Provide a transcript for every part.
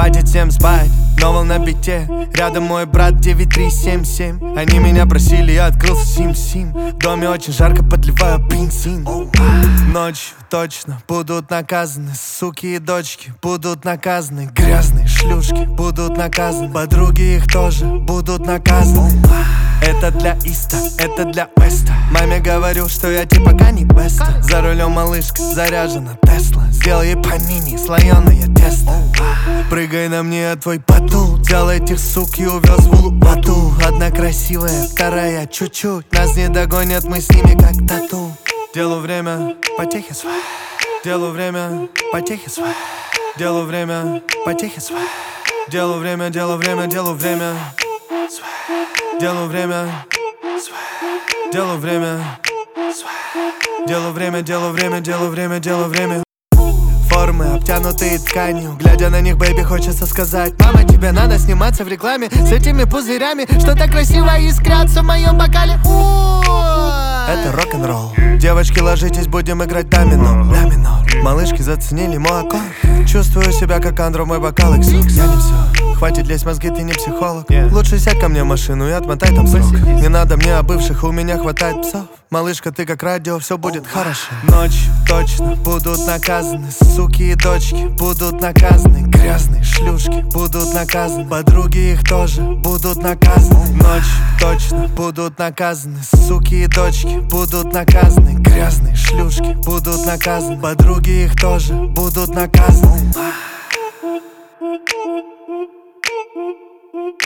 хватит всем спать. Новел на бите, рядом мой брат 9377. Они меня просили, я открылся сим-сим. В доме очень жарко, подливаю бензин. Ночью точно будут наказаны суки и дочки, будут наказаны грязные шлюшки, будут наказаны подруги, их тоже будут наказаны. Это для Иста, это для Веста. Маме говорю, что я типа Кани Веста. За рулем малышка, заряжена Тесла. Сделал ей панини, слоеное тесто. Прыгай на мне, твой батут. Взял этих сук и увез в Улу-Бату. Одна красивая, вторая чуть-чуть. Нас не догонят, мы с ними как тату. Делу время, потехи свои. Делу время, потехи свои. Делу время, потехи свои. Делу время, делу время, делу время. Делу время, делу время, делу время, делу время, делу время, делу время. Формы, обтянутые тканью. Глядя на них, бэйби, хочется сказать: мама, тебе надо сниматься в рекламе с этими пузырями, что так красиво искрятся в моем бокале. Это рок-н-ролл. Девочки, ложитесь, будем играть домино. Ля минор. Малышки заценили мой аккорд. Чувствую себя как Андро, мой бокал иксок. Я не все, хватит лезть мозги, ты не психолог. Лучше сядь ко мне в машину и отмотай там срок. Не надо мне о бывших, у меня хватает псов. Малышка, ты как радио, все будет хорошо. Ночью точно будут наказаны суки и дочки, будут наказаны грязные шлюшки, будут наказаны подруги, их тоже будут наказаны. Ночью точно будут наказаны суки и дочки, будут наказаны грязные шлюшки, будут наказаны подруги, их тоже будут наказаны.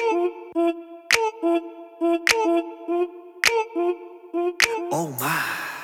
Oh my.